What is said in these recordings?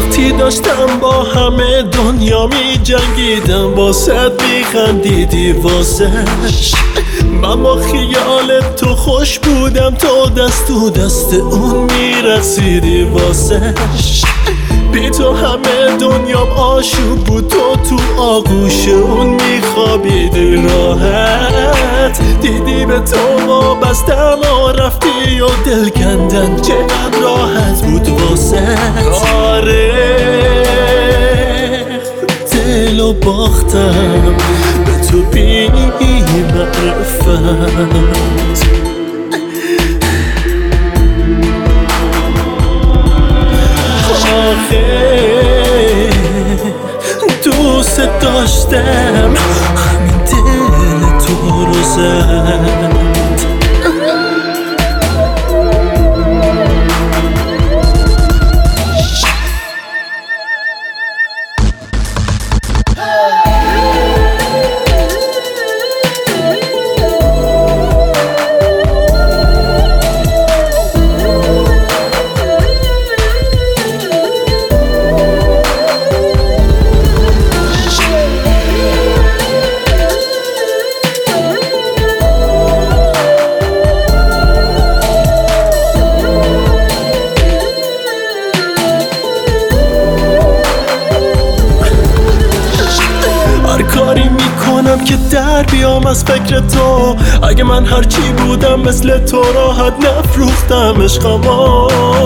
وقتی داشتم با همه دنیا می جنگیدم واسه میخندیدی واسش، من با خیال تو خوش بودم، تو دست تو دست اون میرقصیدی واسش. بی تو همه دنیام آشوب بود، تو آغوش اون میخوابیدی راحت. دیدی به تو وابستم و رفتی و دل کندن چقدر راحت بود واسه. آره دلو باختم به تو بی معرفت، دوست داشتم همین دل تو رو زد. کاری میکنم که در بیام از فکر تو، اگه من هرچی بودم مثل تو راحت نفروختم عشقمو.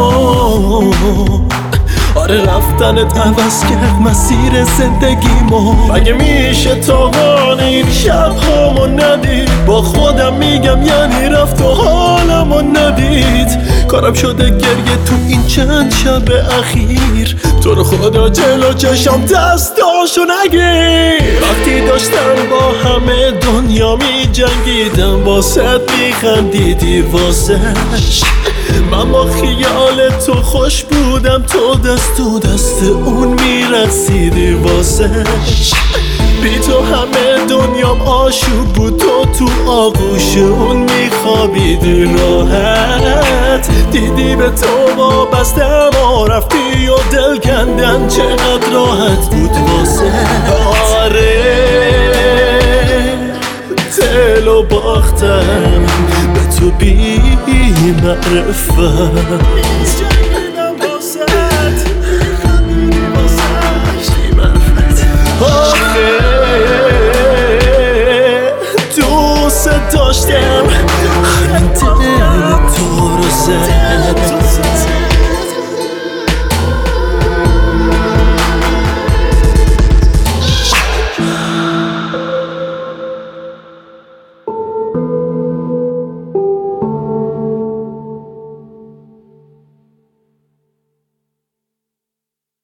آره رفتنت عوض کرد مسیر زندگیمو، اگه میشه تاوان این شبهامو ندید، با خودم میگم یعنی رفت و حالمو ندید. کارم شده گریه تو این چند شب اخیر، تو رو خدا جلو چشم دستاشو نگیر. وقتی داشتم با همه دنیا می جنگیدم واسه میخندیدی واسش، من با خیال تو خوش بودم، تو دست تو دست اون میرقصیدی واسش. بی تو همه دنیام آشوب بود، تو آغوش اون میخوابیدی راحت. دیدی به تو وابستم و رفتی و دل کندن چقدر راحت بود واسه. آره دلو باختم به تو بی معرفت، دوست داشتم همین دل تو رو زد.